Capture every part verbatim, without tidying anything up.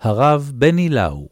הרב בני לאו.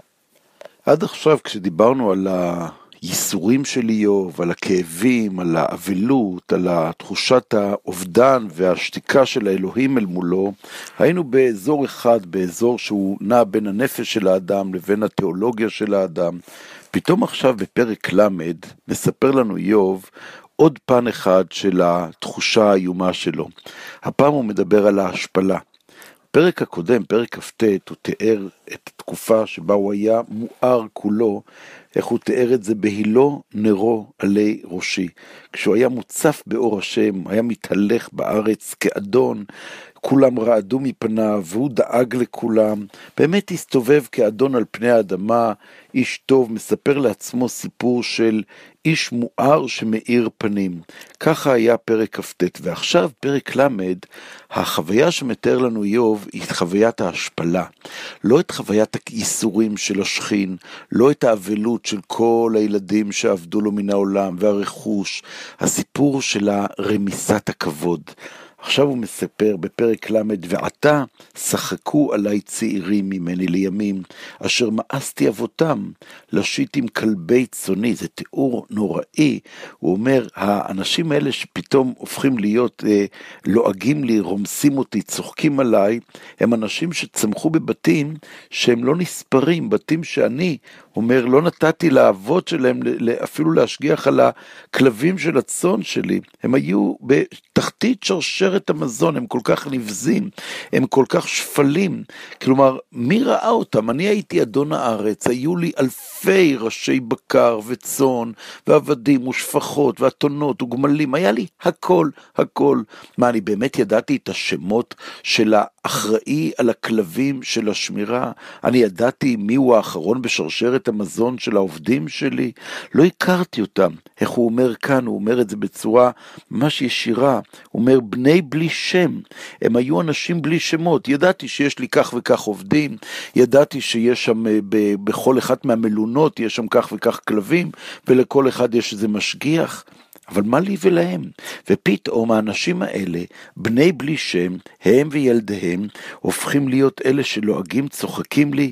עד עכשיו כשדיברנו על הייסורים של איוב, על הכאבים, על האבלות, על תחושת האובדן והשתיקה של האלוהים אל מולו, היינו באזור אחד, באזור שהוא נע בין הנפש של האדם לבין התיאולוגיה של האדם. פתאום עכשיו בפרק למד מספר לנו איוב עוד פן אחד של התחושה האיומה שלו. הפעם הוא מדבר על ההשפלה. פרק הקודם, פרק כ"ט, הוא תיאר את התקופה שבה הוא היה מואר כולו, איך הוא תיאר את זה בהילו נרו עלי ראשי. כשהוא היה מוצף באור השם, היה מתהלך בארץ כאדון, כולם רעדו מפניו, והוא דאג לכולם, באמת הסתובב כאדון על פני האדמה, איש טוב, מספר לעצמו סיפור של איש מואר שמאיר פנים. ככה היה פרק כ"ט, ועכשיו פרק למד, החוויה שמתאר לנו איוב היא חוויית ההשפלה, לא את חוויית הייסורים של השכין, לא את האבלות של כל הילדים שעבדו לו מן העולם והרכוש, הסיפור של רמיסת הכבוד. עכשיו הוא מספר בפרק למד, ועתה שחקו עליי צעירים ממני לימים, אשר מאסתי אבותם, לשית עם כלבי צוני. זה תיאור נוראי. הוא אומר, האנשים האלה שפתאום הופכים להיות אה, לועגים לי, רומסים אותי, צוחקים עליי, הם אנשים שצמחו בבתים שהם לא נספרים, בתים שאני, אומר, לא נתתי לאבות שלהם אפילו להשגיח על הכלבים של הצאן שלי. הם היו בתחתית שרשרת המזון, הם כל כך נבזים, הם כל כך שפלים. כלומר, מי ראה אותם? אני הייתי אדון הארץ, היו לי אלפי ראשי בקר וצאן ועבדים ושפחות ואתונות וגמלים, היה לי הכל, הכל. מה, אני באמת ידעתי את השמות של האחראי על הכלבים של השמירה? אני ידעתי מי הוא האחרון בשרשרת המזון של העובדים שלי? לא הכרתי אותם. איך הוא אומר כאן? הוא אומר את זה בצורה ממש ישירה. הוא אומר, בני בלי שם. הם היו אנשים בלי שמות. ידעתי שיש לי כך וכך עובדים, ידעתי שיש שם ב- בכל אחת מהמלונות יש שם כך וכך כלבים, ולכל אחד יש איזה משגיח. אבל מה לי ולהם? ופתאום האנשים האלה, בני בלי שם, הם וילדיהם, הופכים להיות אלה שלועגים, צוחקים לי.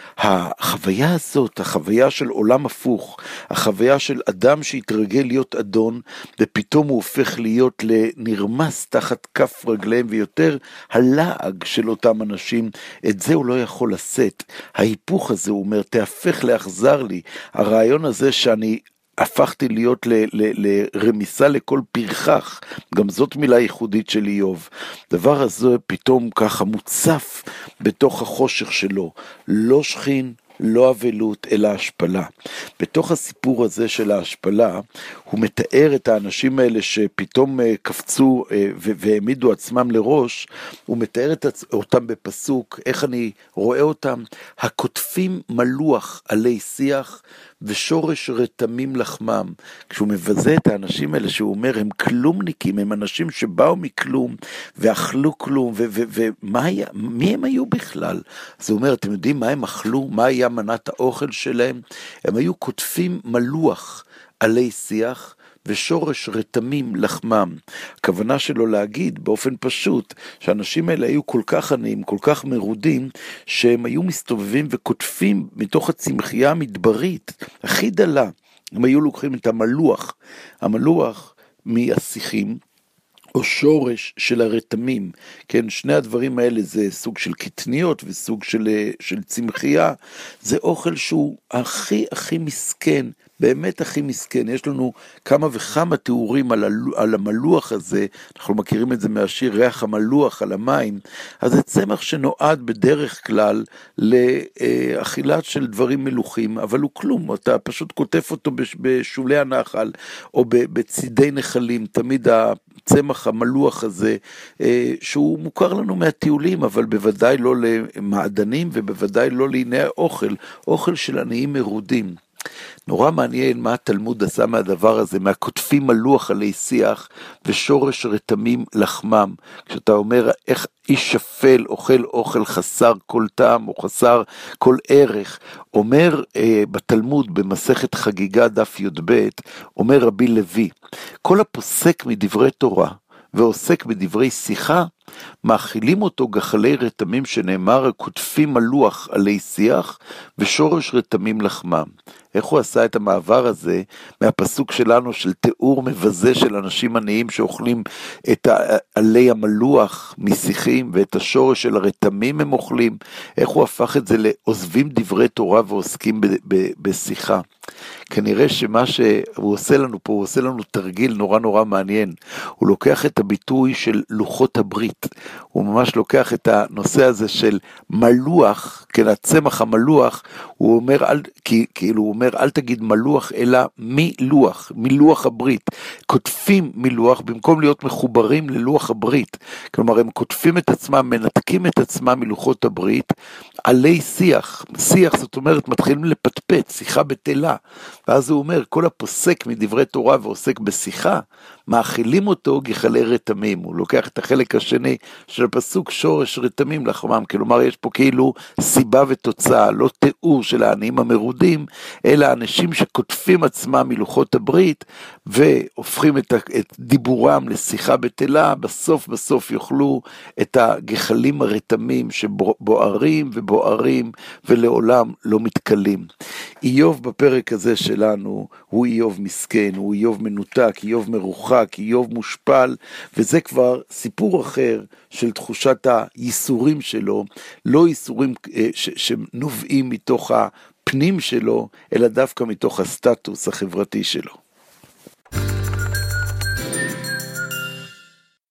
החוויה הזאת, החוויה של עולם הפוך, החוויה של אדם שהתרגל להיות אדון, ופתאום הוא הופך להיות לנרמס תחת כף רגליהם, ויותר הלעג של אותם אנשים, את זה הוא לא יכול לשאת. ההיפוך הזה, הוא אומר, תהפך לאכזר לי. הרעיון הזה שאני הפכתי להיות ל, ל, לרמיסה לכל פרחח, גם זאת מילה ייחודית של איוב. דבר הזה פתאום ככה מוצף בתוך החושך שלו, לא שכין, לא אבלות, אלא השפלה. בתוך הסיפור הזה של ההשפלה, הוא מתאר את האנשים האלה שפתאום קפצו והעמידו עצמם לראש, הוא מתאר אותם בפסוק, איך אני רואה אותם? הכותפים מלוח עלי שיח, ושורש רתמים לחמם. כשהוא מבזה את האנשים האלה, שהוא אומר, הם כלומניקים, הם אנשים שבאו מכלום, ואכלו כלום, ומי הם היו בכלל? אז הוא אומר, אתם יודעים מה הם אכלו? מה היה מנת האוכל שלהם? הם היו כותפים מלוח עלי שיח, ושורש רתמים לחמם. הכוונה שלו להגיד באופן פשוט, שהאנשים האלה היו כל כך עניים, כל כך מרודים, שהם היו מסתובבים וכותפים מתוך הצמחייה המדברית, הכי דלה. הם היו לוקחים את המלוח, המלוח מהשיחים, או שורש של הרתמים, כן, שני הדברים האלה זה סוג של קטניות וסוג של, של צמחייה, זה אוכל שהוא הכי הכי מסכן, באמת הכי מסכן. יש לנו כמה וכמה תיאורים על, על המלוח הזה, אנחנו מכירים את זה מהשיר ריח המלוח על המים, אז זה צמח שנועד בדרך כלל לאכילת של דברים מלוכים, אבל הוא כלום, אתה פשוט כותף אותו בשולי הנחל, או בצידי נחלים, תמיד הצמח המלוח הזה, שהוא מוכר לנו מהטיולים, אבל בוודאי לא למעדנים, ובוודאי לא לעיני האוכל, אוכל של עניים מרודים. נורא מעניין מה התלמוד עשה מהדבר הזה, מהכותפים מלוח עלי שיח ושורש רתמים לחמם. כשאתה אומר איך איש שפל אוכל אוכל חסר כל טעם או חסר כל ערך, אומר אה, בתלמוד במסכת חגיגה דף י"ב, אומר רבי לוי, כל הפוסק מדברי תורה ועוסק בדברי שיחה, מאכילים אותו גחלי רתמים שנאמר, כותפים הלוח עלי שיח ושורש רתמים לחמם. איך הוא עשה את המעבר הזה מהפסוק שלנו של תיאור מבזה של אנשים עניים שאוכלים את עלי המלוח משיחים ואת השורש של הרתמים הם אוכלים, איך הוא הפך את זה לעוזבים דברי תורה ועוסקים בשיחה. כנראה שמה שהוא עושה לנו פה, הוא עושה לנו תרגיל נורא נורא מעניין. הוא לוקח את הביטוי של לוחות הברית, הוא ממש לוקח את הנושא הזה של מלוח, כן, הצמח המלוח, הוא אומר, אל, כאילו הוא אומר, אל תגיד מלוח, אלא מלוח, מלוח הברית. כותפים מלוח, במקום להיות מחוברים ללוח הברית. כלומר, הם כותפים את עצמם, מנתקים את עצמם מלוחות הברית, עלי שיח. שיח, זאת אומרת, מתחילים לפטפט, שיחה בטלה. ואז הוא אומר, כל הפוסק מדברי תורה ועוסק בשיחה, מאכילים אותו גחלי רתמים. הוא לוקח את החלק השני של הפסוק, שורש רתמים לחמם. כלומר, יש פה כאילו סיבה ותוצאה, לא תיאור של העניים המרודים, אלא אנשים שכותפים עצמם מלוחות הברית, והופכים את, את דיבורם לשיחה בטלה, בסוף בסוף יאכלו את הגחלים הרתמים שבוערים ובוערים, ולעולם לא מתקלים. איוב בפרק הזה שלנו, הוא איוב מסכן, הוא איוב מנותק, איוב מרוחק, איוב מושפל, וזה כבר סיפור אחר של תחושת הייסורים שלו, לא ייסורים שנובעים מתוך הפנים שלו, אלא דווקא מתוך הסטטוס החברתי שלו.